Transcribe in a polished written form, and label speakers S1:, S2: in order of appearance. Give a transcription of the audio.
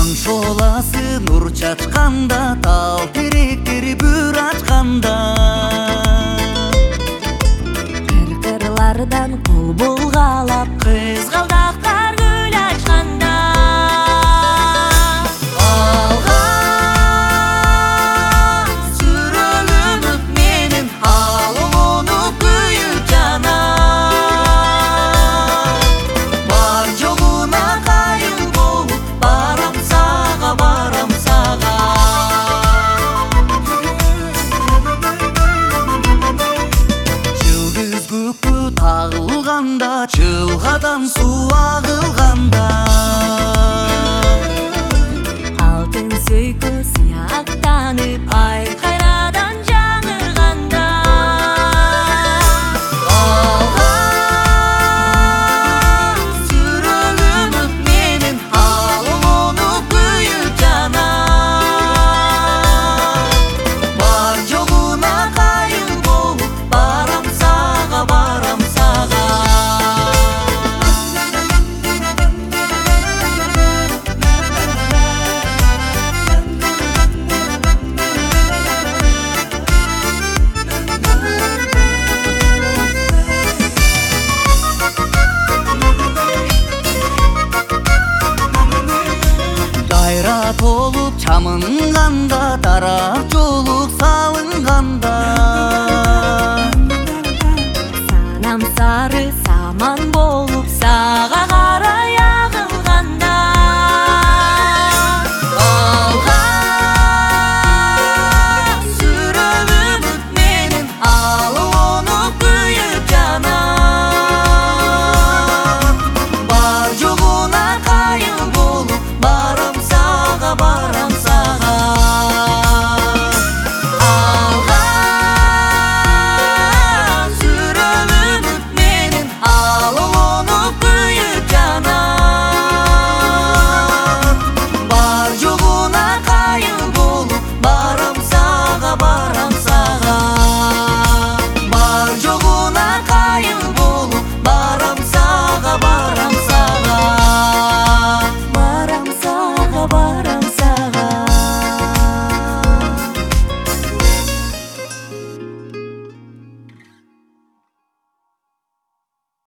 S1: шоласы нур чачканда, тал теректери бүр ачканда,
S2: кыркырлардан кол булгалап,
S3: кызгалдактар гүл ачканда,
S1: алган сүрөлүнүп менин алонуп күйүп жанат. Бар жолуна кайыл болуп барам сага, барам сага. Жылдыз көккө тагылганда, чылгадан суу агылганда,
S2: алтын сөйкө сыяктанып,
S3: ай кайрадан жаңырганда,
S1: алган сүрөлүнүп менин алонуп күйүп жанат. Бар жолуна кайыл болуп барам сага, барам сага. Кайрат болуп чамынганда, тарап жолук салынганда,
S2: санам сары саман болуп,
S3: сага карай агылганда,
S1: алган сүрөлүнүп менин алонуп күйүп жанат. Бар жолуна кайыл болуп барам сага, барам сага. Алган сүрөлүнүп менин алонуп күйүп жанат. Бар жолуна кайыл болуп барам сага, барам сага. Бар жолуна кайыл болуп барам сага, барам сага. Барам сага, барам